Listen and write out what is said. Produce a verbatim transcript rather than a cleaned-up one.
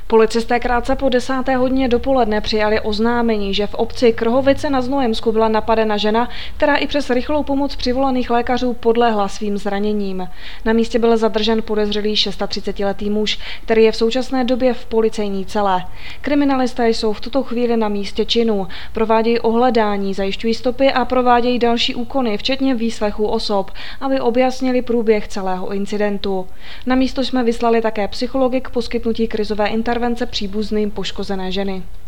Policisté krátce po desáté hodině dopoledne přijali oznámení, že v obci Krhovice na Znojemsku byla napadena žena, která i přes rychlou pomoc přivolaných lékařů podlehla svým zraněním. Na místě byl zadržen podezřelý třicetišestiletý muž, který je v současné době v policejní celé. Kriminalisté jsou v tuto chvíli na místě činu, provádějí ohledání, zajišťují stopy a provádějí další úkony, včetně výslechu osob, aby objasnili průběh celého incidentu. Na místo jsme vyslali také psychology k poskytnutí krizové intervence příbuzným poškozené ženy.